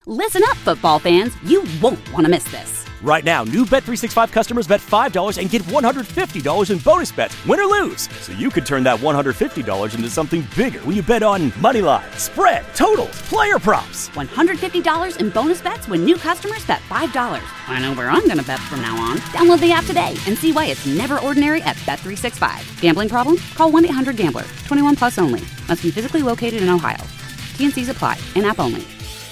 Listen up, football fans. You won't want to miss this. Right now, new Bet365 customers bet $5 and get $150 in bonus bets, win or lose. So you could turn that $150 into something bigger when you bet on money line, spread, totals, player props. $150 in bonus bets when new customers bet $5. I know where I'm going to bet from now on. Download the app today and see why it's never ordinary at Bet365. Gambling problem? Call 1-800-GAMBLER. 21 plus only. Must be physically located in Ohio. T&Cs apply. In-app only.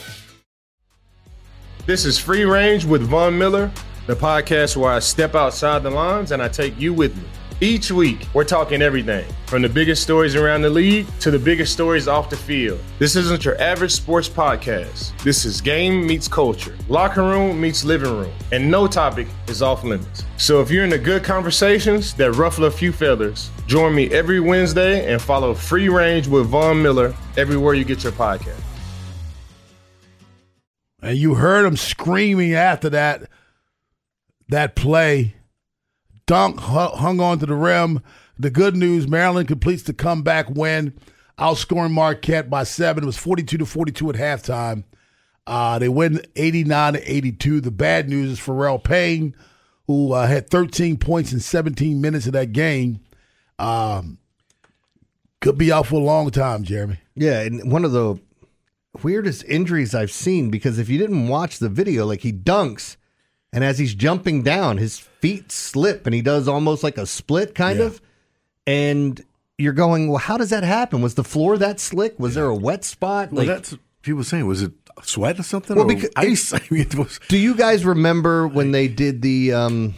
This is Free Range with Von Miller, the podcast where I step outside the lines and I take you with me. Each week, we're talking everything from the biggest stories around the league to the biggest stories off the field. This isn't your average sports podcast. This is game meets culture, locker room meets living room, and no topic is off limits. So if you're into good conversations that ruffle a few feathers, join me every Wednesday and follow Free Range with Von Miller everywhere you get your podcast. And you heard him screaming after that play. Dunk hung on to the rim. The good news, Maryland completes the comeback win, outscoring Marquette by 7. It was 42-42 at halftime. They win 89-82. The bad news is Pharrell Payne, who had 13 points in 17 minutes of that game, could be out for a long time, Jeremy. Yeah, and one of the weirdest injuries I've seen, because if you didn't watch the video, like he dunks, and as he's jumping down, his feet slip, and he does almost like a split kind of, and you're going, well, how does that happen? Was the floor that slick? Was there a wet spot? Well, that's what people saying. Was it sweat or something? Well, or because ice? I mean, do you guys remember when they did the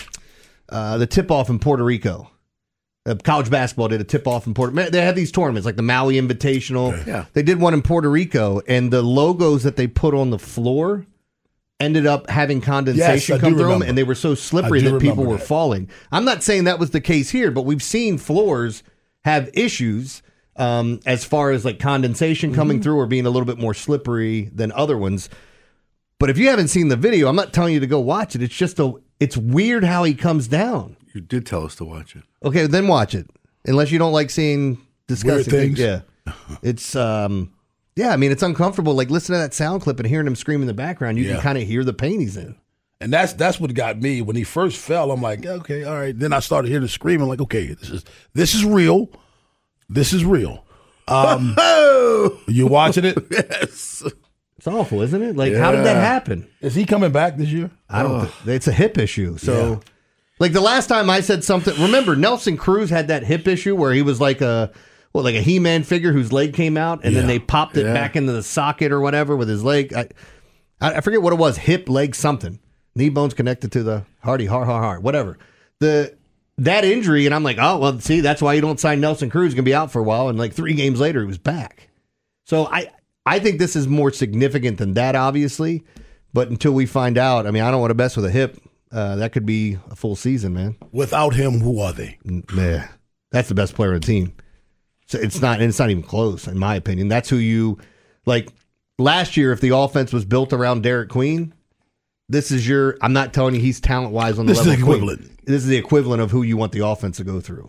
tip-off in Puerto Rico? College basketball did a tip-off in Puerto Rico. They have these tournaments, like the Maui Invitational. Okay. Yeah. They did one in Puerto Rico, and the logos that they put on the floor ended up having condensation come through them, and they were so slippery that people were falling. I'm not saying that was the case here, but we've seen floors have issues as far as like condensation coming through or being a little bit more slippery than other ones. But if you haven't seen the video, I'm not telling you to go watch it. It's just it's weird how he comes down. You did tell us to watch it. Okay, then watch it. Unless you don't like seeing disgusting things. Yeah. It's I mean, it's uncomfortable. Like, listen to that sound clip and hearing him scream in the background, you can kind of hear the pain he's in. And that's what got me. When he first fell, I'm like, okay, all right. Then I started hearing the screaming, like, okay, this is real. This is real. You watching it? Yes. It's awful, isn't it? Like, how did that happen? Is he coming back this year? I don't think it's a hip issue. So, like the last time I said something, remember Nelson Cruz had that hip issue where he was like a He-Man figure whose leg came out, and then they popped it back into the socket or whatever with his leg. I forget what it was, hip, leg, something. Knee bones connected to the heart, whatever. That injury, and I'm like, oh, well, see, that's why you don't sign Nelson Cruz. He's going to be out for a while, and like 3 games later, he was back. So I think this is more significant than that, obviously, but until we find out, I mean, I don't want to mess with a hip. That could be a full season, man. Without him, who are they? Yeah, that's the best player on the team. So it's not even close, in my opinion. That's who you like. Last year, if the offense was built around Derek Queen, this is I'm not telling you he's talent wise on the level. This is the equivalent. This is the equivalent of who you want the offense to go through.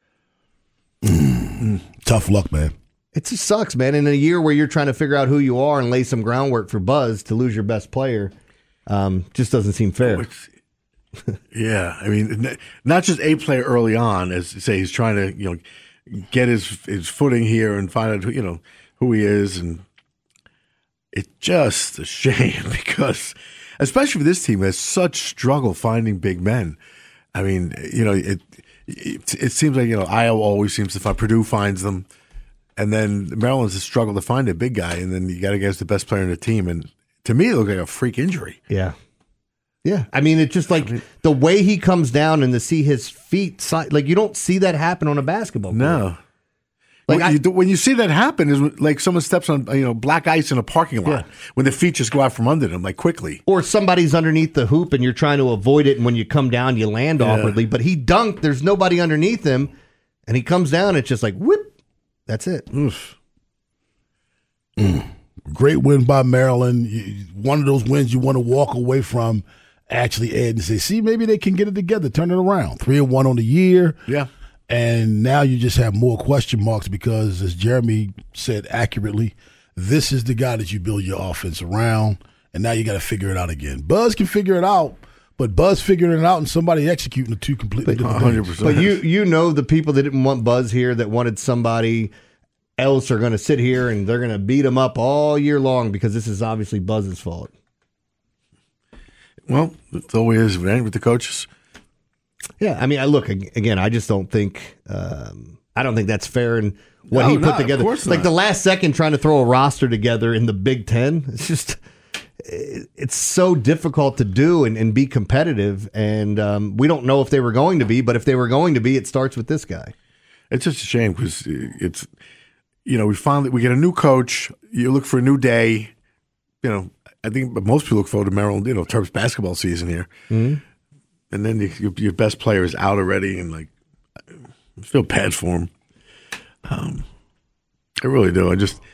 Tough luck, man. It just sucks, man. In a year where you're trying to figure out who you are and lay some groundwork for Buzz, to lose your best player, just doesn't seem fair. Yeah, I mean, not just a player early on, as say he's trying to get his footing here and find out who he is, and it's just a shame because, especially for this team, has such struggle finding big men. I mean, it seems like Iowa always seems to find, Purdue finds them, and then Maryland's a struggle to find a big guy, and then you got to get the best player in the team, and to me, it looked like a freak injury. Yeah. Yeah, I mean, it's just like the way he comes down and to see his feet, like you don't see that happen on a basketball court. No. Like when you see that happen is like someone steps on black ice in a parking lot when the feet just go out from under them like quickly. Or somebody's underneath the hoop and you're trying to avoid it, and when you come down, you land awkwardly. But he dunked, there's nobody underneath him, and he comes down, it's just like, whoop, that's it. Oof. Great win by Maryland. One of those wins you want to walk away from. Actually add and say, see, maybe they can get it together, turn it around. 3-1 on the year. Yeah. And now you just have more question marks because, as Jeremy said accurately, this is the guy that you build your offense around, and now you got to figure it out again. Buzz can figure it out, but Buzz figuring it out and somebody executing the two completely different things. 100%. But you know the people that didn't want Buzz here, that wanted somebody else, are going to sit here and they're going to beat him up all year long because this is obviously Buzz's fault. Well, it's always with the coaches. Yeah, I mean, I just don't think I don't think that's fair. And what he put together, of course like not. the last second trying to throw a roster together in the Big Ten, it's so difficult to do and be competitive. And we don't know if they were going to be, but if they were going to be, it starts with this guy. It's just a shame because it's, we get a new coach. You look for a new day. I think most people look forward to Maryland, Terps basketball season here. Mm-hmm. And then your best player is out already, and I feel bad for him. I really do. I just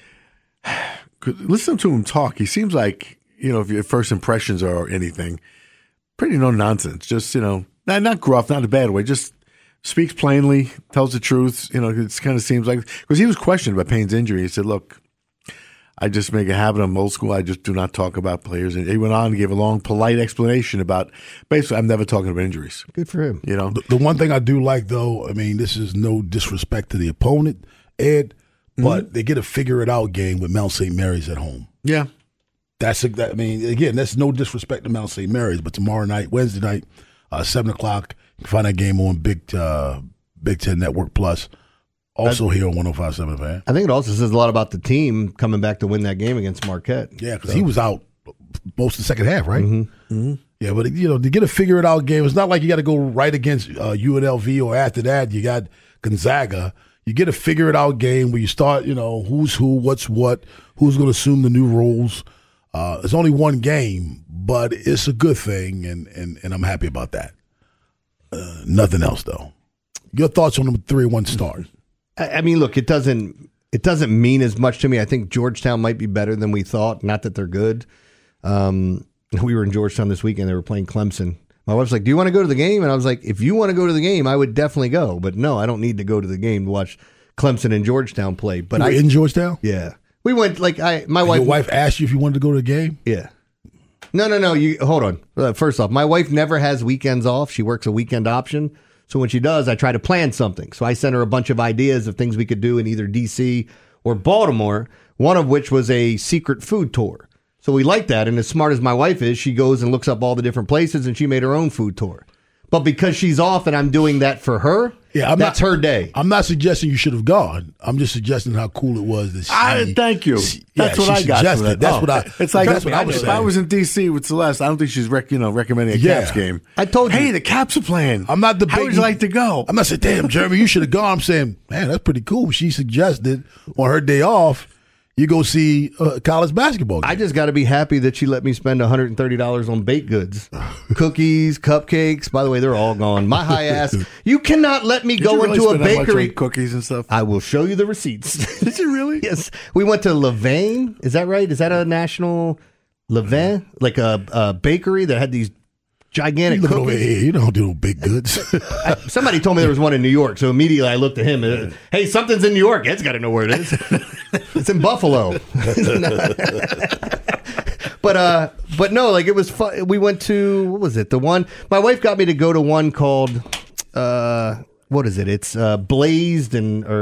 listen to him talk. He seems like, if your first impressions are anything, pretty no nonsense. Just, not gruff, not in a bad way. Just speaks plainly, tells the truth. It kind of seems like, because he was questioned about Payne's injury. He said, "Look, I just make a habit. I'm old school. I just do not talk about players." And he went on and gave a long, polite explanation about, basically, I'm never talking about injuries. Good for him. The one thing I do like, though, I mean, this is no disrespect to the opponent, Ed, but they get a figure-it-out game with Mount St. Mary's at home. Yeah. That's no disrespect to Mount St. Mary's, but tomorrow night, Wednesday night, 7 o'clock, you can find that game on Big Ten Network Plus. Also here on 105.7 Fan. I think it also says a lot about the team coming back to win that game against Marquette. Yeah, because he was out most of the second half, right? Mm-hmm. Mm-hmm. Yeah, but to get a figure-it-out game, it's not like you got to go right against UNLV or after that you got Gonzaga. You get a figure-it-out game where you start, who's who, what's what, who's going to assume the new roles. It's only one game, but it's a good thing, and I'm happy about that. Nothing else, though. Your thoughts on the 3-1 start? I mean, look, it doesn't mean as much to me. I think Georgetown might be better than we thought. Not that they're good. We were in Georgetown this weekend. They were playing Clemson. My wife's like, "Do you want to go to the game?" And I was like, "If you want to go to the game, I would definitely go. But no, I don't need to go to the game to watch Clemson and Georgetown play." But you were in Georgetown? Yeah, we went. My wife. Your wife asked you if you wanted to go to the game? Yeah. No. You hold on. First off, my wife never has weekends off. She works a weekend option. So when she does, I try to plan something. So I sent her a bunch of ideas of things we could do in either D.C. or Baltimore, one of which was a secret food tour. So we like that. And as smart as my wife is, she goes and looks up all the different places, and she made her own food tour. But because she's off and I'm doing that for her, that's her day. I'm not suggesting you should have gone. I'm just suggesting how cool it was. Thank you. That's what I got from it. That's what I. It's like that's what I was if saying. I was in D.C. with Celeste, I don't think she's recommending a Caps game. I told you. Hey, the Caps are playing. I'm not debating. How would you like to go? I'm not saying, damn, Jeremy, you should have gone. I'm saying, man, that's pretty cool. She suggested on her day off, you go see a college basketball game. I just got to be happy that she let me spend $130 on baked goods, cookies, cupcakes. By the way, they're all gone. My high ass. You cannot let me go into a bakery. Cookies and stuff. I will show you the receipts. Did you really? Yes. We went to Levain. Is that right? Is that a national Levain? Like a bakery that had these gigantic you cookies. Over here. You don't do no big goods. Somebody told me there was one in New York, so immediately I looked at him and, hey, something's in New York. Ed's got to know where it is. It's in Buffalo. But no, like it was fun. We went to, what was it? The one, my wife got me to go to one called, what is it? It's Blazed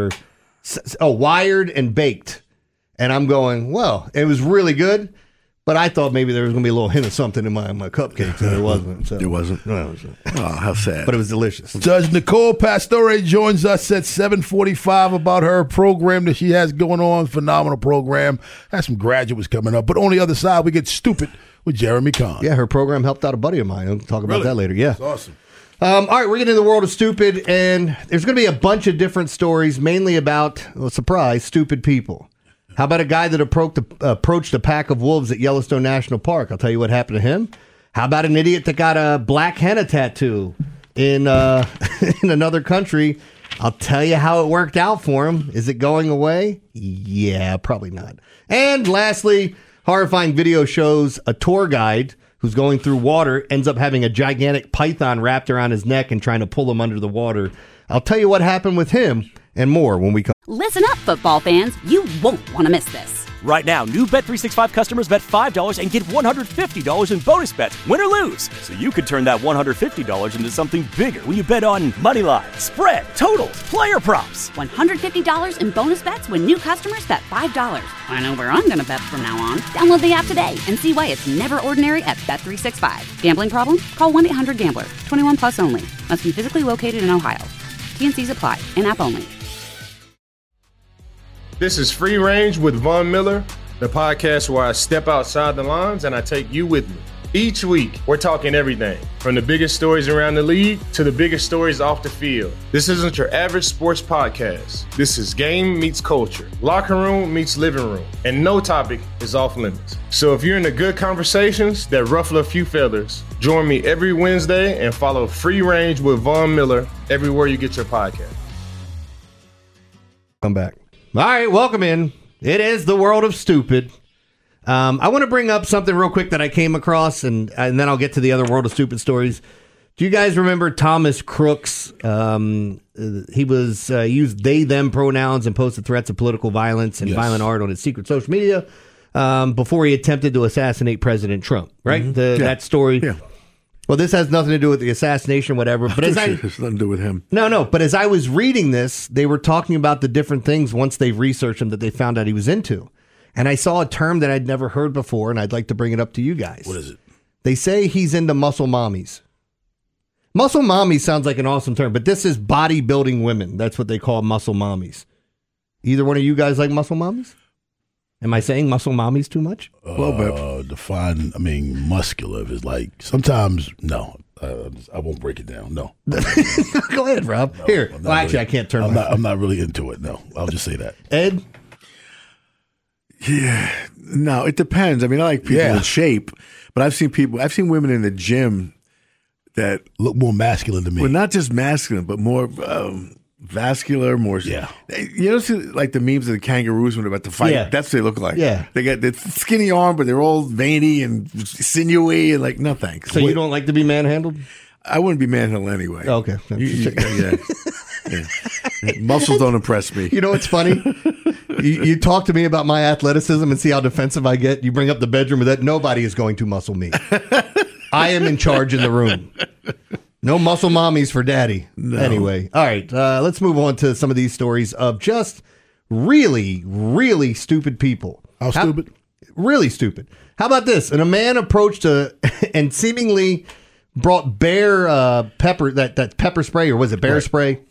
Wired and Baked. And I'm going, well, it was really good. But I thought maybe there was going to be a little hint of something in my cupcakes, and it wasn't. So. It wasn't? No, it wasn't. Oh, how sad. But it was delicious. Judge Nicole Pastore joins us at 7:45 about her program that she has going on. Phenomenal program. Has some graduates coming up. But on the other side, we get stupid with Jeremy Kahn. Yeah, her program helped out a buddy of mine. I'll talk about that later. Yeah. That's awesome. All right, we're getting into the world of stupid, and there's going to be a bunch of different stories, mainly about, well, surprise, stupid people. How about a guy that approached a pack of wolves at Yellowstone National Park? I'll tell you what happened to him. How about an idiot that got a black henna tattoo in in another country? I'll tell you how it worked out for him. Is it going away? Yeah, probably not. And lastly, horrifying video shows a tour guide who's going through water ends up having a gigantic python wrapped around his neck and trying to pull him under the water. I'll tell you what happened with him and more when we come. Listen up, football fans. You won't want to miss this. Right now, new Bet365 customers bet $5 and get $150 in bonus bets, win or lose. So you could turn that $150 into something bigger when you bet on money line, spread, totals, player props. $150 in bonus bets when new customers bet $5. I know where I'm going to bet from now on. Download the app today and see why it's never ordinary at Bet365. Gambling problem? Call 1-800-GAMBLER. 21 plus only. Must be physically located in Ohio. T&Cs apply. In-app only. This is Free Range with Von Miller, the podcast where I step outside the lines and I take you with me. Each week, we're talking everything from the biggest stories around the league to the biggest stories off the field. This isn't your average sports podcast. This is game meets culture, locker room meets living room, and no topic is off limits. So if you're into good conversations that ruffle a few feathers, join me every Wednesday and follow Free Range with Von Miller everywhere you get your podcast. Come back. All right, welcome in. It is the world of stupid. I want to bring up something real quick that I came across, and then I'll get to the other world of stupid stories. Do you guys remember Thomas Crooks? He was used they/them pronouns and posted threats of political violence and violent art on his secret social media before he attempted to assassinate President Trump, right? Mm-hmm. That story. Yeah. Well, this has nothing to do with the assassination, whatever. But it has nothing to do with him. No. But as I was reading this, they were talking about the different things once they've researched him that they found out he was into. And I saw a term that I'd never heard before, and I'd like to bring it up to you guys. What is it? They say he's into muscle mommies. Muscle mommies sounds like an awesome term, but this is bodybuilding women. That's what they call muscle mommies. Either one of you guys like muscle mommies? Am I saying muscle mommies too much? Define, muscular is like, sometimes, no. I won't break it down, no. Go ahead, Rob. No, Here. Well, actually, I can't turn I'm not really into it, no. I'll just say that. Ed? Yeah. No, it depends. I like people in shape, but I've seen women in the gym that look more masculine to me. Well, not just masculine, but more vascular, more. Yeah. You know, see, like the memes of the kangaroos when they're about to fight? Yeah. That's what they look like. Yeah. They got the skinny arm, but they're all veiny and sinewy and no thanks. So you don't like to be manhandled? I wouldn't be manhandled anyway. Oh, okay. Yeah. Muscles don't impress me. You know what's funny? You talk to me about my athleticism and see how defensive I get. You bring up the bedroom with that. Nobody is going to muscle me. I am in charge in the room. No muscle mommies for daddy. No. Anyway, all right. Let's move on to some of these stories of just really, really stupid people. How stupid? Really stupid. How about this? And a man approached and seemingly brought bear pepper, that pepper spray, or was it bear spray?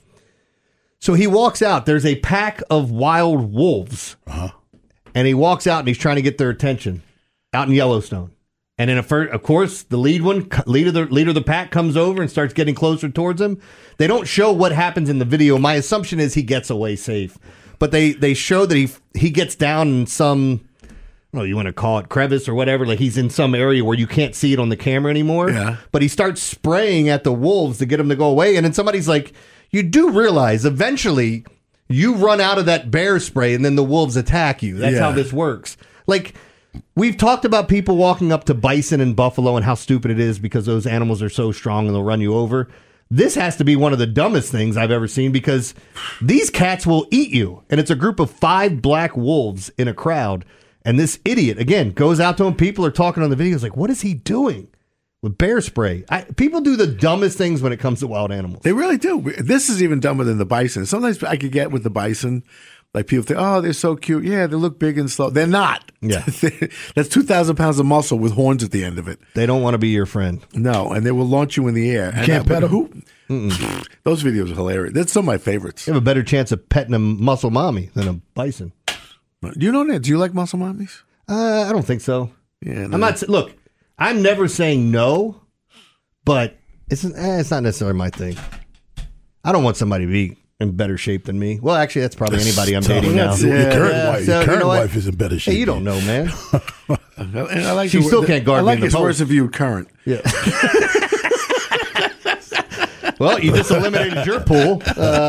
So he walks out. There's a pack of wild wolves. Uh-huh. And he walks out and he's trying to get their attention out in Yellowstone. And then, of course, the leader of the pack comes over and starts getting closer towards him. They don't show what happens in the video. My assumption is he gets away safe. But they show that he gets down in some, I don't know, you want to call it crevice or whatever. Like he's in some area where you can't see it on the camera anymore. Yeah. But he starts spraying at the wolves to get them to go away. And then somebody's like, you do realize eventually you run out of that bear spray and then the wolves attack you. That's how this works. Like, we've talked about people walking up to bison and buffalo and how stupid it is because those animals are so strong and they'll run you over. This has to be one of the dumbest things I've ever seen because these cats will eat you. And it's a group of 5 black wolves in a crowd. And this idiot, again, goes out to him. People are talking on the videos like, what is he doing with bear spray? People do the dumbest things when it comes to wild animals. They really do. This is even dumber than the bison. Sometimes I could get with the bison. Like people think, oh, they're so cute. Yeah, they look big and slow. They're not. Yeah. That's 2,000 pounds of muscle with horns at the end of it. They don't want to be your friend. No, and they will launch you in the air. You can't pet them. Those videos are hilarious. That's some of my favorites. You have a better chance of petting a muscle mommy than a bison. Do you know that? Do you like muscle mommies? I don't think so. Yeah, no. I'm not. Look, I'm never saying no, but it's not necessarily my thing. I don't want somebody to be in better shape than me. Well, actually, that's probably anybody I'm dating now. Your current wife is in better shape. Hey, you don't know, man. And I like she still can't guard me in the his post. worst view current. Yeah. Well, you just eliminated your pool.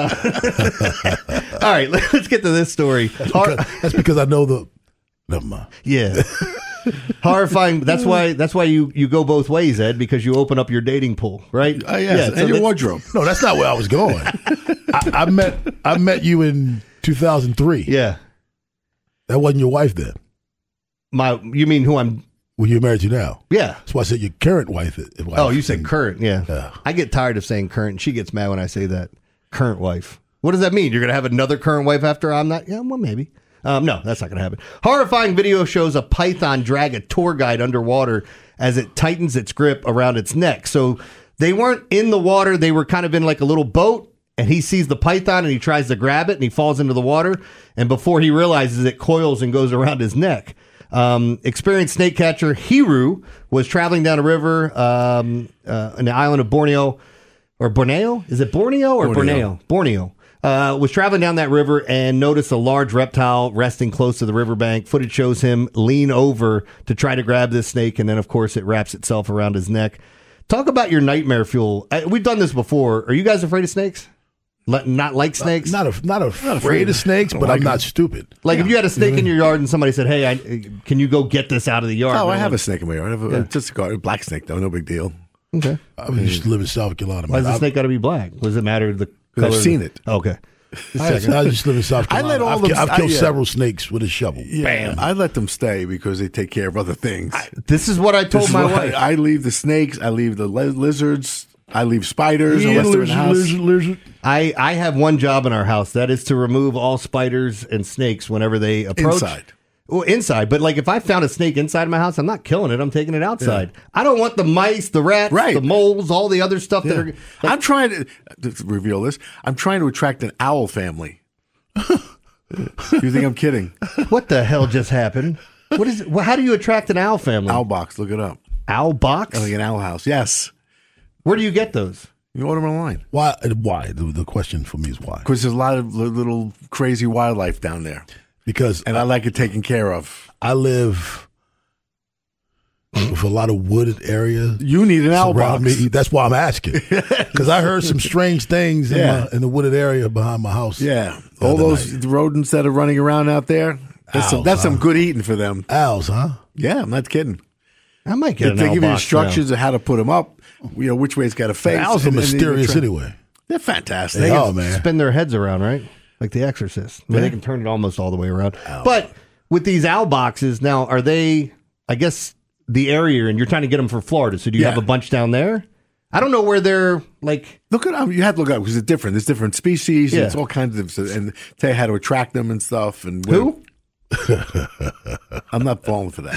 All right, let's get to this story. That's because I know the. Never mind. Yeah. Horrifying. That's why you go both ways, Ed, because you open up your dating pool, right? Yes, and your wardrobe. No, that's not where I was going. I met you in 2003. Yeah. That wasn't your wife then. You mean who I'm? Well, you're married to now. Yeah. That's why I said your current wife. Oh, you said current. Yeah. I get tired of saying current. And she gets mad when I say that. Current wife. What does that mean? You're going to have another current wife after I'm not? Yeah, well, maybe. No, that's not going to happen. Horrifying video shows a python drag a tour guide underwater as it tightens its grip around its neck. So they weren't in the water. They were kind of in like a little boat, and he sees the python and he tries to grab it and he falls into the water. And before he realizes it coils and goes around his neck. Experienced snake catcher Hiru was traveling down a river on the island of Borneo. Or Borneo? Is it Borneo or Borneo? Borneo. Was traveling down that river and noticed a large reptile resting close to the riverbank. Footage shows him lean over to try to grab this snake, and then, of course, it wraps itself around his neck. Talk about your nightmare fuel. We've done this before. Are you guys afraid of snakes? Not like snakes? Not afraid of snakes, but I'm not stupid. Like if you had a snake in your yard and somebody said, hey, can you go get this out of the yard? Oh, I have a snake in my yard. I have just a black snake, though. No big deal. Okay. I used to live in South Carolina. Why does the snake got to be black? Does it matter the color? I've seen it. Okay. I just live in South Carolina. I've killed several snakes with a shovel. Yeah, bam. I let them stay because they take care of other things. This is what I told my wife. I leave the snakes. I leave the lizards. I leave spiders unless they're in the house. Lizard. I have one job in our house. That is to remove all spiders and snakes whenever they approach. Inside. Well, inside. But like if I found a snake inside my house, I'm not killing it. I'm taking it outside. Yeah. I don't want the mice, the rats, the moles, all the other stuff that are... I'm trying to reveal this. I'm trying to attract an owl family. You think I'm kidding? What the hell just happened? What is it? How do you attract an owl family? Owl box. Look it up. Owl box? Like an owl house. Yes. Where do you get those? You order them online. Why? The question for me is why? Because there's a lot of little crazy wildlife down there. And I like it taken care of. I live with a lot of wooded areas. You need an owl box. Me. That's why I'm asking. Because I heard some strange things in the wooded area behind my house. Yeah. All those rodents that are running around out there. That's some good eating for them. Owls, huh? Yeah, I'm not kidding. I might get an owl box. They give you instructions of how to put them up, which way it's got to face. Owls are mysterious anyway. They're fantastic. They can spin their heads around, right? Like The Exorcist. I mean, they can turn it almost all the way around. Ow. But with these owl boxes, now, are they, I guess, the area, and you're trying to get them for Florida, so do you have a bunch down there? I don't know where they're, like... Look at them. You have to look up because it's different. There's different species. Yeah. It's all kinds of... And tell you how to attract them and stuff. And who? I'm not falling for that.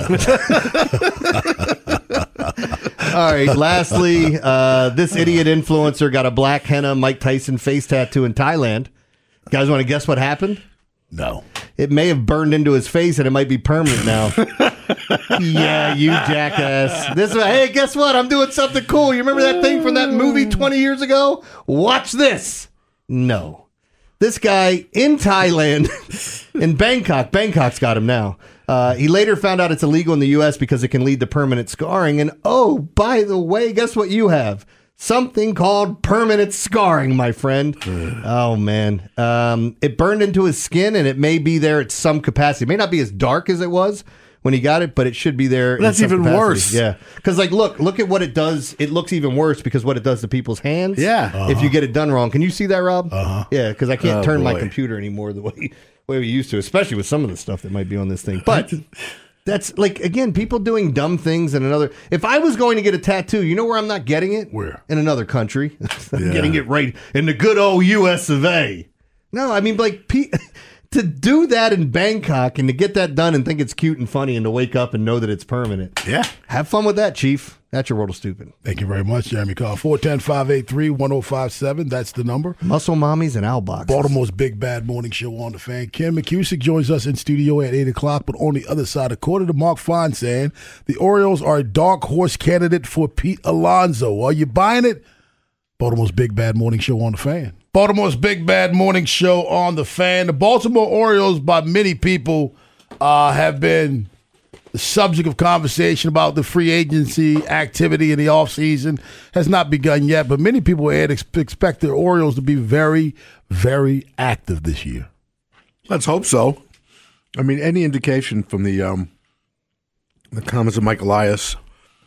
All right. Lastly, this idiot influencer got a black henna Mike Tyson face tattoo in Thailand. You guys want to guess what happened? No. It may have burned into his face, and it might be permanent now. Yeah, you jackass. Hey, guess what? I'm doing something cool. You remember that thing from that movie 20 years ago? Watch this. No. This guy in Thailand, in Bangkok. Bangkok's got him now. He later found out it's illegal in the U.S. because it can lead to permanent scarring. And, oh, by the way, guess what you have? Something called permanent scarring, my friend. Oh, man. It burned into his skin, and it may be there at some capacity. It may not be as dark as it was when he got it, but it should be there. That's even worse. Yeah. Because, like, look at what it does. It looks even worse because what it does to people's hands. Yeah. If you get it done wrong. Can you see that, Rob? Uh-huh. Yeah, because I can't turn my computer anymore the way we used to, especially with some of the stuff that might be on this thing. But... That's like, again, people doing dumb things in another. If I was going to get a tattoo, you know where I'm not getting it? Where? In another country. I'm getting it right in the good old US of A. No, I mean, like, to do that in Bangkok and to get that done and think it's cute and funny and to wake up and know that it's permanent. Yeah. Have fun with that, Chief. That's your World of Stupid. Thank you very much, Jeremy. Call 410-583-1057. That's the number. Muscle Mommies and Owl Boxes. Baltimore's Big Bad Morning Show on the Fan. Ken McCusick joins us in studio at 8 o'clock, but on the other side, according to Mark Fine saying, the Orioles are a dark horse candidate for Pete Alonso. Are you buying it? Baltimore's Big Bad Morning Show on the Fan. Baltimore's Big Bad Morning Show on the Fan. The Baltimore Orioles, by many people, have been the subject of conversation about the free agency activity in the offseason. Has not begun yet, but many people expect the Orioles to be very, very active this year. Let's hope so. I mean, any indication from the comments of Mike Elias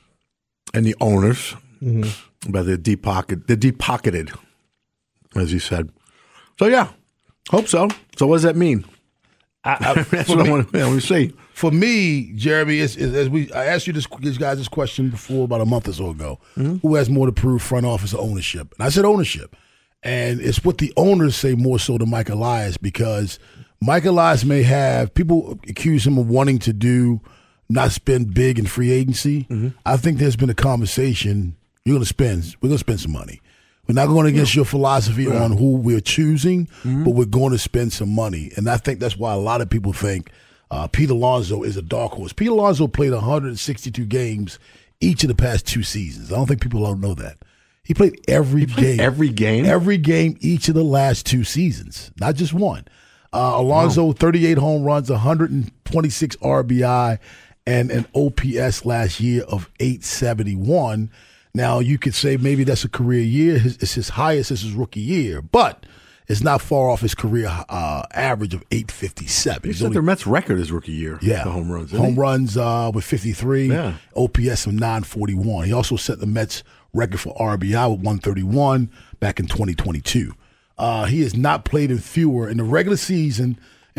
and the owners about the deep-pocketed, as he said. So, yeah, hope so. So what does that mean? That's what I want to say. For me, Jeremy, I asked you these guys this question before about a month or so ago. Who has more to prove, front office or ownership? And I said ownership. And it's what the owners say more so than Mike Elias, because Mike Elias may have, people accuse him of wanting to not spend big in free agency. I think there's been a conversation, we're going to spend some money. We're not going against your philosophy on who we're choosing, but we're going to spend some money. And I think that's why a lot of people think Pete Alonso is a dark horse. Pete Alonso played 162 games each of the past 2 seasons. I don't think people don't know that. He played every game. Every game? Every game each of the last 2 seasons, not just one. Alonso, 38 home runs, 126 RBI, and an OPS last year of 871. Now, you could say maybe that's a career year. It's his highest as his rookie year, but it's not far off his career average of 857. He set their Mets record his rookie year. Yeah. The home runs. Home runs with 53, Yeah. OPS of 941. He also set the Mets record for RBI with 131 back in 2022. He has not played in fewer in the regular season,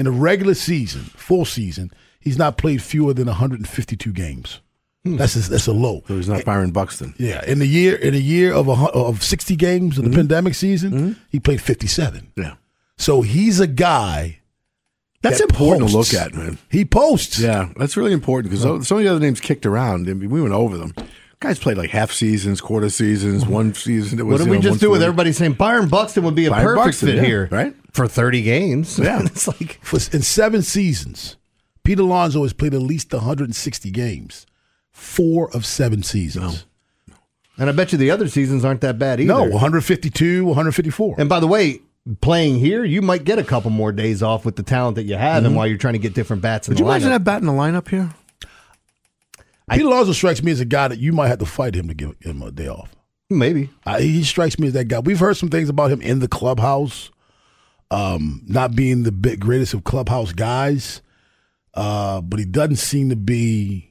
full season, he's not played fewer than 152 games. That's a low. So he's not Byron Buxton. Yeah, in a year of 60 games of the pandemic season, he played 57. Yeah. So he's a guy That's that important posts. to look at, man. He posts. Yeah, that's really important because some of the other names kicked around. I mean, we went over them. Guys played like half seasons, quarter seasons, one season. It was, What did we just do with everybody saying Byron Buxton would be a perfect fit here, right? For 30 games. Yeah. It's like In 7 seasons, Pete Alonso has played at least 160 games. 4 of 7 seasons. No. And I bet you the other seasons aren't that bad either. No, 152, 154. And by the way, playing here, you might get a couple more days off with the talent that you have and while you're trying to get different bats in Would the you imagine lineup. that bat in the lineup here? Pete Alonso strikes me as a guy that you might have to fight him to give him a day off. Maybe. He strikes me as that guy. We've heard some things about him in the clubhouse, not being the greatest of clubhouse guys, but he doesn't seem to be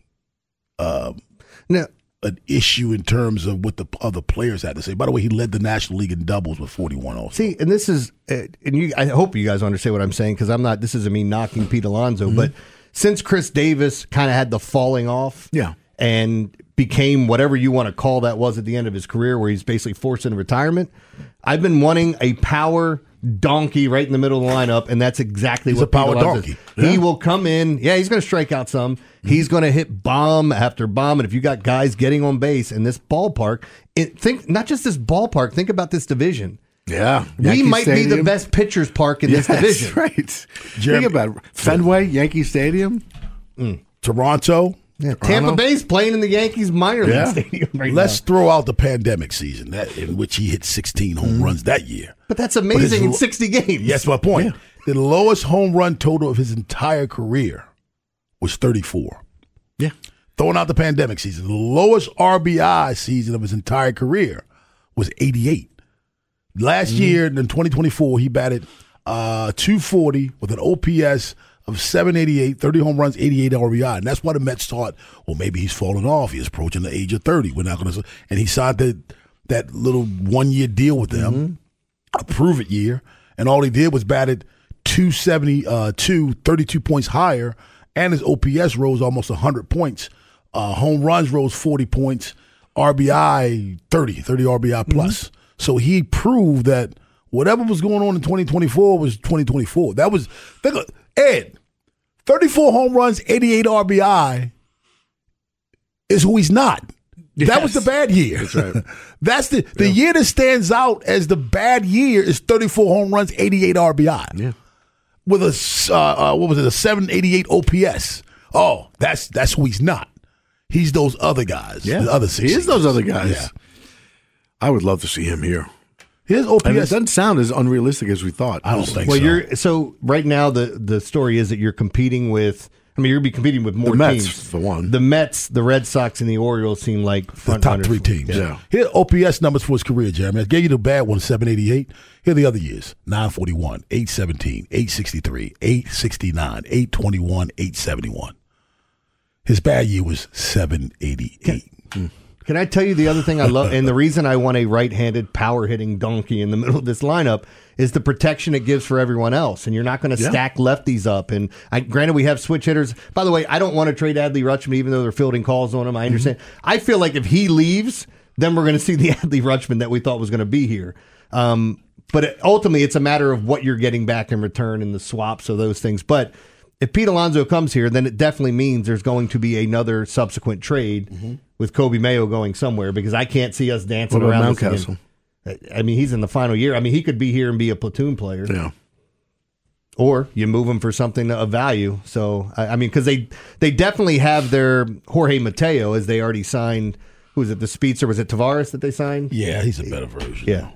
Now, an issue in terms of what the other players had to say. By the way, he led the National League in doubles with 41 also. see, and this is, I hope you guys understand what I'm saying because this isn't me knocking Pete Alonso, but since Chris Davis kind of had the falling off and became whatever you want to call that was at the end of his career where he's basically forced into retirement, I've been wanting a power donkey right in the middle of the lineup, and that's exactly He's what a power Pete Alonso donkey. is. He will come in. Yeah, he's going to strike out some. He's going to hit bomb after bomb, and if you got guys getting on base in this ballpark, think not just this ballpark, think about this division. Yeah. We Yankee might be the Stadium. best pitchers park in this division. That's right. Think about it. Fenway, Yankee Stadium. Toronto. Yeah, Tampa Bay's playing in the Yankees minor league stadium right Let's now. throw out the pandemic season in which he hit 16 home runs that year. But that's amazing in his- 60 games. That's my point. The lowest home run total of his entire career was 34. Yeah. Throwing out the pandemic season, the lowest RBI season of his entire career was 88. Last year, in 2024, he batted 240 with an OPS of 788, 30 home runs, 88 RBI. And that's why the Mets thought, well, maybe he's falling off. He's approaching the age of 30. We're not going to. And he signed that little 1-year deal with them, a prove-it year. And all he did was batted 272, 32 points higher, and his OPS rose almost 100 points. Home runs rose 40 points, RBI 30 RBI plus. So he proved that whatever was going on in 2024 was 2024. That was, Ed, 34 home runs, 88 RBI is who he's not. That was the bad year. That's right. That's the year that stands out as the bad year is 34 home runs, 88 RBI. Yeah. With a 788 OPS. Oh, that's who he's not. He's those other guys. Yeah. The other He is those other guys. Yeah. I would love to see him here. His OPS And it doesn't sound as unrealistic as we thought. I don't think Well, so. so right now the story is that you're competing with. I mean, you're going to be competing with more The Mets, teams. for one. The Mets, the Red Sox, and the Orioles seem like The front top runners. 3 teams. Yeah. Here are OPS numbers for his career, Jeremy. I gave you the bad one, 788. Here are the other years. 941, 817, 863, 869, 821, 871. His bad year was 788. Can I tell you the other thing I love, and the reason I want a right-handed power-hitting donkey in the middle of this lineup is the protection it gives for everyone else, and you're not going to stack lefties up. And granted, we have switch hitters. By the way, I don't want to trade Adley Rutschman, even though they're fielding calls on him. I understand. I feel like if he leaves, then we're going to see the Adley Rutschman that we thought was going to be here. But ultimately, it's a matter of what you're getting back in return and the swaps of those things. But if Pete Alonso comes here, then it definitely means there's going to be another subsequent trade with Kobe Mayo going somewhere, because I can't see us dancing around this again. I mean, he's in the final year. I mean, he could be here and be a platoon player. Yeah. Or you move him for something of value. So, I mean, because they definitely have their Jorge Mateo, as they already signed. Who was it, the Speeds, or was it Tavares that they signed? Yeah, he's a better version. Yeah.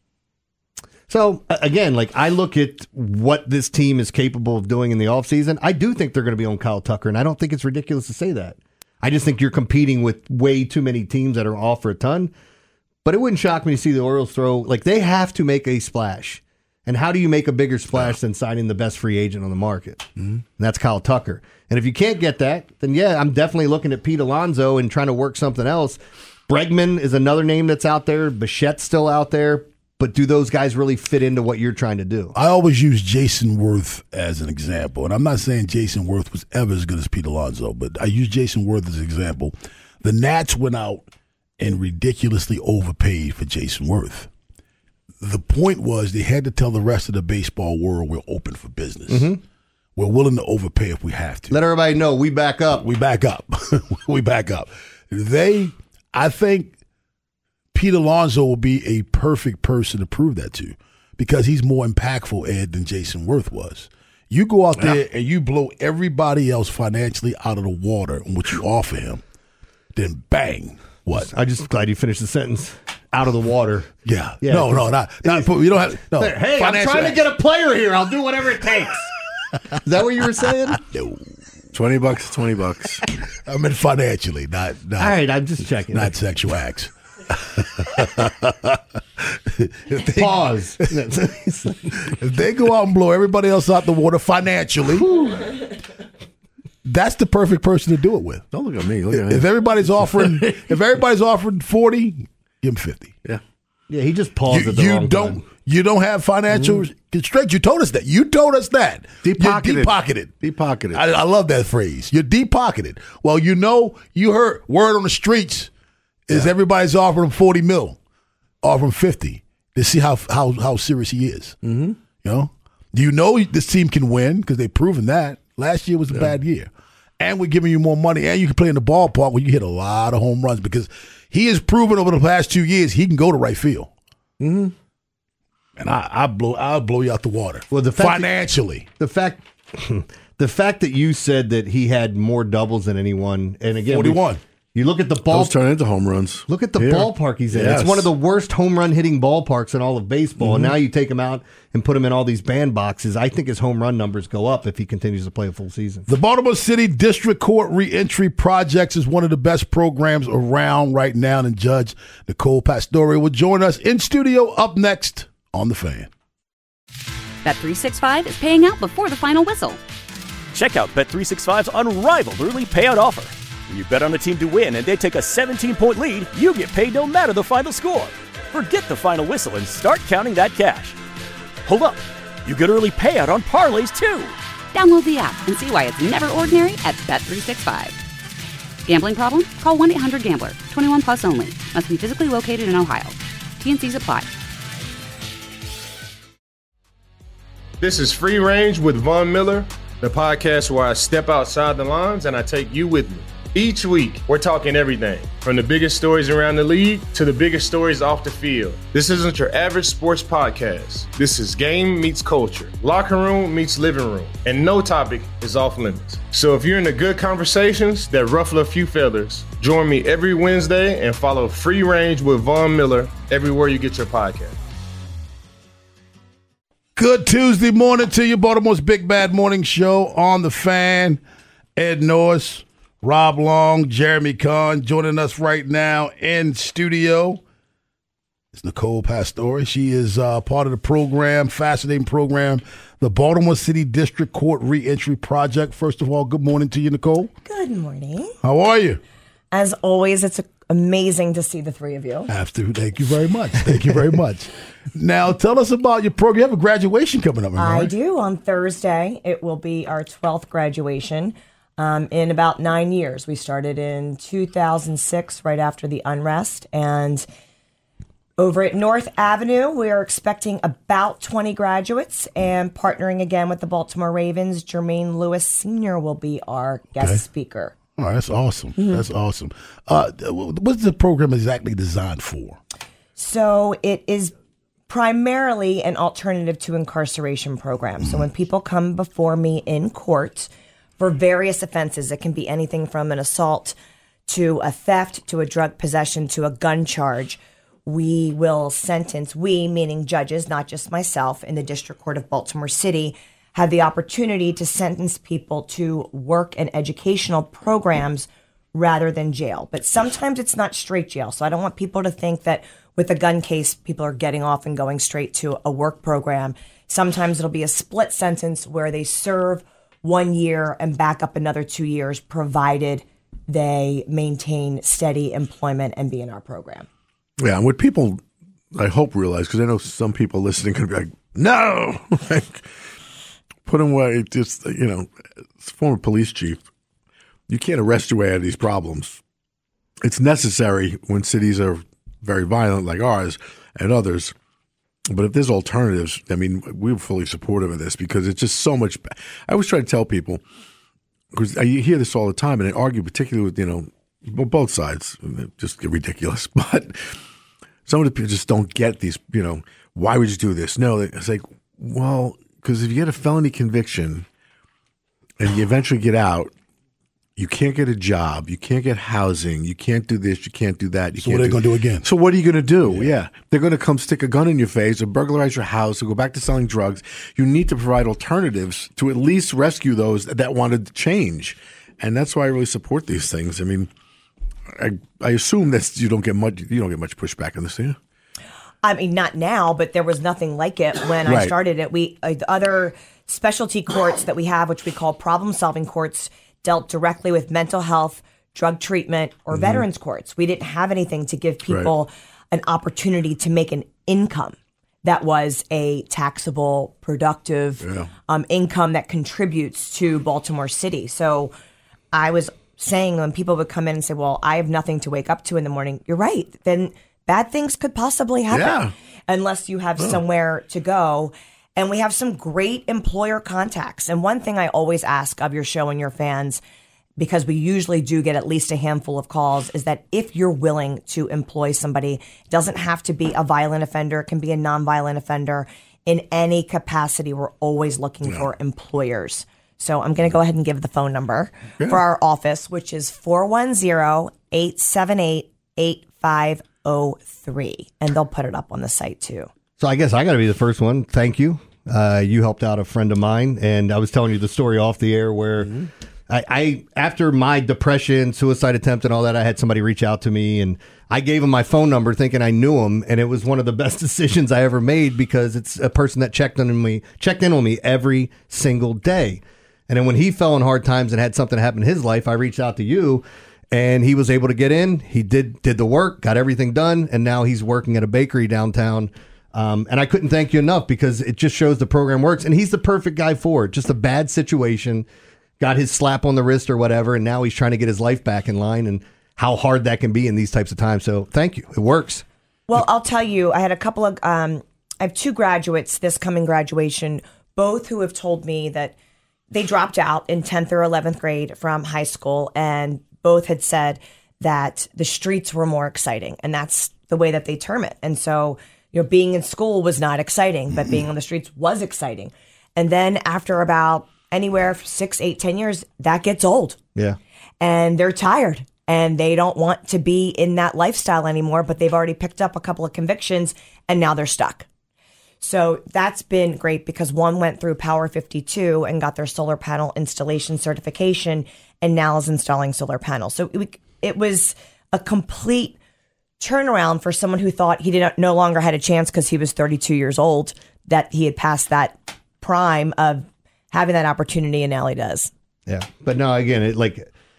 So, again, like, I look at what this team is capable of doing in the offseason. I do think they're going to be on Kyle Tucker, and I don't think it's ridiculous to say that. I just think you're competing with way too many teams that are off for a ton. But it wouldn't shock me to see the Orioles throw, like, they have to make a splash. And how do you make a bigger splash than signing the best free agent on the market? And that's Kyle Tucker. And if you can't get that, then yeah, I'm definitely looking at Pete Alonso and trying to work something else. Bregman is another name that's out there. Bichette's still out there. But do those guys really fit into what you're trying to do? I always use Jason Worth as an example. And I'm not saying Jason Worth was ever as good as Pete Alonso, but I use Jason Worth as an example. The Nats went out and ridiculously overpaid for Jason Worth. The point was they had to tell the rest of the baseball world we're open for business. We're willing to overpay if we have to. Let everybody know we back up. We back up. We back up. I think Pete Alonso will be a perfect person to prove that to, because he's more impactful, Ed, than Jason Worth was. You go out there and you blow everybody else financially out of the water on what you offer him, then bang. What? I'm just glad you finished the sentence. Out of the water. Yeah. No, not. We don't have. No. Hey, I'm trying to get a player here. I'll do whatever it takes. Is that what you were saying? No. $20, $20. I meant financially, not. All right, I'm just checking. Not sexual acts. Pause. If they go out and blow everybody else out the water financially, that's the perfect person to do it with. Don't look at me. Look at if everybody's offering 40, give him 50. Yeah, he just paused at the wrong time. You don't have financial constraints. You told us that. Deep-pocketed. Deep-pocketed. I love that phrase. You're deep-pocketed. Well, you heard word on the streets is everybody's offering him $40 million, offering 50 to see how serious he is. You know this team can win because they've proven that. Last year was a bad year. And we're giving you more money, and you can play in the ballpark where you hit a lot of home runs, because he has proven over the past 2 years he can go to right field. And I'll blow you out the water. Well, financially. The fact that you said that he had more doubles than anyone, and again, 41. You look at the ball. Those turn into home runs. Look at the ballpark he's in. Yes. It's one of the worst home run hitting ballparks in all of baseball. And now you take him out and put him in all these bandboxes. I think his home run numbers go up if he continues to play a full season. The Baltimore City District Court Reentry Projects is one of the best programs around right now. And Judge Nicole Pastore will join us in studio up next on The Fan. Bet365 is paying out before the final whistle. Check out Bet365's unrivaled early payout offer. When you bet on a team to win and they take a 17-point lead, you get paid no matter the final score. Forget the final whistle and start counting that cash. Hold up. You get early payout on parlays, too. Download the app and see why it's never ordinary at Bet365. Gambling problem? Call 1-800-GAMBLER. 21 plus only. Must be physically located in Ohio. T&Cs apply. This is Free Range with Von Miller, the podcast where I step outside the lines and I take you with me. Each week, we're talking everything from the biggest stories around the league to the biggest stories off the field. This isn't your average sports podcast. This is game meets culture, locker room meets living room, and no topic is off limits. So if you're into good conversations that ruffle a few feathers, join me every Wednesday and follow Free Range with Von Miller everywhere you get your podcast. Good Tuesday morning to you. Baltimore's Big Bad Morning Show on The Fan. Ed Norris, Rob Long, Jeremy Kahn joining us right now in studio. It's Nicole Pastore. She is part of the program, fascinating program, the Baltimore City District Court Reentry Project. First of all, good morning to you, Nicole. Good morning. How are you? As always, it's amazing to see the three of you. Absolutely. Thank you very much. Thank you very much. Now, tell us about your program. You have a graduation coming up, I do. On Thursday, it will be our 12th graduation in about 9 years. We started in 2006, right after the unrest. And over at North Avenue, we are expecting about 20 graduates, and partnering again with the Baltimore Ravens, Jermaine Lewis Sr. will be our guest speaker. Oh, that's awesome. That's awesome. What's the program exactly designed for? So it is primarily an alternative to incarceration program. So when people come before me in court for various offenses, it can be anything from an assault to a theft to a drug possession to a gun charge. We will sentence, we meaning judges, not just myself, in the District Court of Baltimore City, have the opportunity to sentence people to work and educational programs rather than jail. But sometimes it's not straight jail. So I don't want people to think that with a gun case, people are getting off and going straight to a work program. Sometimes it'll be a split sentence where they serve 1 year and back up another 2 years, provided they maintain steady employment and be in our program. Yeah, and what people, I hope, realize, because I know some people listening could be like, no! Like, put them away. Just, as a former police chief, you can't arrest your way out of these problems. It's necessary when cities are very violent like ours and others. But if there's alternatives, we're fully supportive of this because it's just so much. I always try to tell people, because I hear this all the time, and I argue particularly with, both sides, just get ridiculous. But some of the people just don't get these, why would you do this? No, it's like, well, because if you get a felony conviction and you eventually get out, you can't get a job, you can't get housing, you can't do this, you can't do that. So what are they going to do again? So what are you going to do? Yeah. They're going to come stick a gun in your face or burglarize your house or go back to selling drugs. You need to provide alternatives to at least rescue those that wanted to change. And that's why I really support these things. I assume that you don't get much pushback on this, do you? Not now, but there was nothing like it when I started it. We other specialty courts that we have, which we call problem-solving courts, dealt directly with mental health, drug treatment, or veterans courts. We didn't have anything to give people an opportunity to make an income that was a taxable, productive income that contributes to Baltimore City. So I was saying when people would come in and say, well, I have nothing to wake up to in the morning, you're right. Then bad things could possibly happen unless you have somewhere to go. And we have some great employer contacts. And one thing I always ask of your show and your fans, because we usually do get at least a handful of calls, is that if you're willing to employ somebody, it doesn't have to be a violent offender. It can be a nonviolent offender. In any capacity, we're always looking for employers. So I'm going to go ahead and give the phone number for our office, which is 410-878-8503. And they'll put it up on the site too. So I guess I got to be the first one. Thank you. You helped out a friend of mine, and I was telling you the story off the air where I after my depression, suicide attempt, and all that, I had somebody reach out to me, and I gave him my phone number thinking I knew him, and it was one of the best decisions I ever made because it's a person that checked in on me every single day. And then when he fell in hard times and had something happen in his life, I reached out to you, and he was able to get in. He did the work, got everything done, and now he's working at a bakery downtown. And I couldn't thank you enough because it just shows the program works. And he's the perfect guy for it. Just a bad situation, got his slap on the wrist or whatever, and now he's trying to get his life back in line and how hard that can be in these types of times. So thank you. It works. Well, I'll tell you, I had a couple of, I have two graduates this coming graduation, both who have told me that they dropped out in 10th or 11th grade from high school, and both had said that the streets were more exciting. And that's the way that they term it. And so, being in school was not exciting, but being on the streets was exciting. And then after about anywhere 6, 8, 10 years, that gets old. Yeah. And they're tired and they don't want to be in that lifestyle anymore, but they've already picked up a couple of convictions and now they're stuck. So that's been great because one went through Power 52 and got their solar panel installation certification and now is installing solar panels. So it was a complete turnaround for someone who thought he no longer had a chance because he was 32 years old, that he had passed that prime of having that opportunity, and now he does. Yeah. But no, again,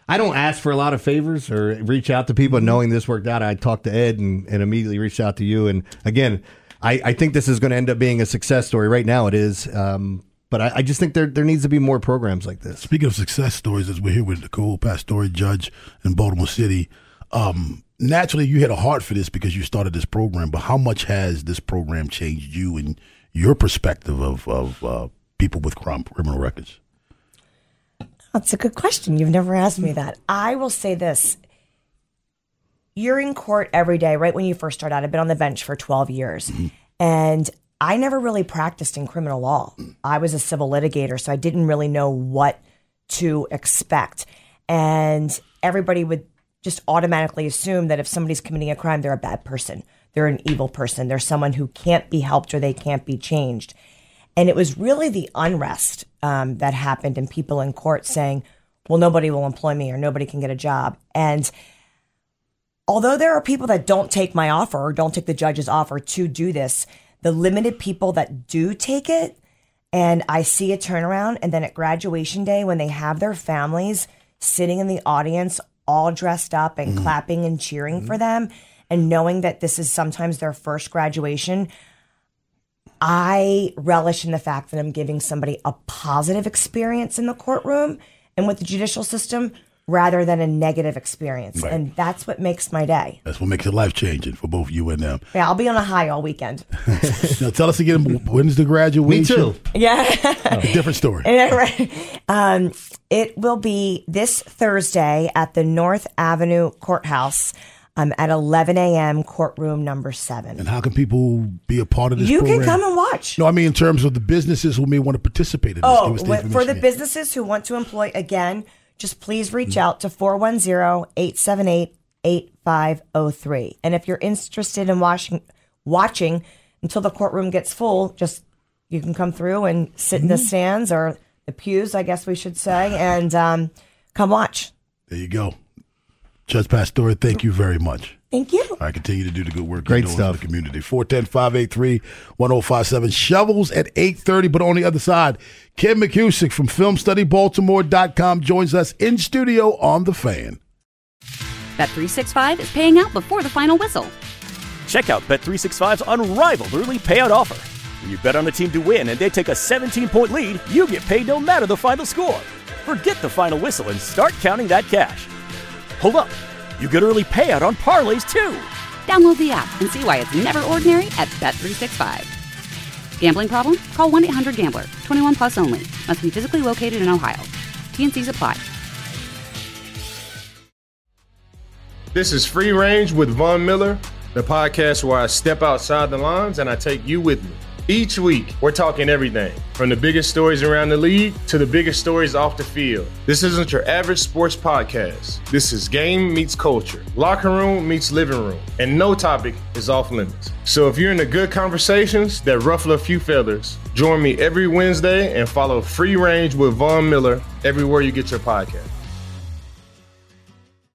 I don't ask for a lot of favors or reach out to people. Knowing this worked out, I talked to Ed and immediately reached out to you. And again, I think this is going to end up being a success story. Right now it is. But I just think there needs to be more programs like this. Speaking of success stories, as we're here with Nicole Pastore, judge in Baltimore City, naturally you had a heart for this because you started this program, but how much has this program changed you and your perspective of people with criminal records? That's a good question. You've never asked me that. I will say this. You're in court every day, right when you first start out. I've been on the bench for 12 years. Mm-hmm. And I never really practiced in criminal law. I was a civil litigator, so I didn't really know what to expect. And everybody would just automatically assume that if somebody's committing a crime, they're a bad person. They're an evil person. They're someone who can't be helped or they can't be changed. And it was really the unrest that happened and people in court saying, well, nobody will employ me or nobody can get a job. And although there are people that don't take my offer or don't take the judge's offer to do this, the limited people that do take it, and I see a turnaround, and then at graduation day when they have their families sitting in the audience all dressed up and clapping and cheering for them and knowing that this is sometimes their first graduation, I relish in the fact that I'm giving somebody a positive experience in the courtroom and with the judicial system rather than a negative experience. Right. And that's what makes my day. That's what makes it life-changing for both you and them. Yeah, I'll be on a high all weekend. Now, tell us again, when's the graduation? Me too. Yeah. Different story. It will be this Thursday at the North Avenue Courthouse at 11 a.m., courtroom number 7. And how can people be a part of this program? You can come and watch. No, I mean in terms of the businesses who may want to participate in this. For the businesses who want to employ, again, just please reach out to 410-878-8503. And if you're interested in watching until the courtroom gets full, you can come through and sit in the stands or the pews, I guess we should say, and come watch. There you go. Judge Pastore, thank you very much. Thank you. I continue to do the good work Great you're doing stuff. for the community. 410-583-1057. Shovels at 8:30, but on the other side, Kim McCusick from FilmStudyBaltimore.com joins us in studio on The Fan. Bet365 is paying out before the final whistle. Check out Bet365's unrivaled early payout offer. When you bet on a team to win and they take a 17-point lead, you get paid no matter the final score. Forget the final whistle and start counting that cash. Hold up. You get early payout on parlays, too. Download the app and see why it's never ordinary at Bet365. Gambling problem? Call 1-800-GAMBLER. 21 plus only. Must be physically located in Ohio. T&Cs apply. This is Free Range with Von Miller, the podcast where I step outside the lines and I take you with me. Each week, we're talking everything from the biggest stories around the league to the biggest stories off the field. This isn't your average sports podcast. This is game meets culture, locker room meets living room, and no topic is off limits. So if you're into good conversations that ruffle a few feathers, join me every Wednesday and follow Free Range with Von Miller everywhere you get your podcast.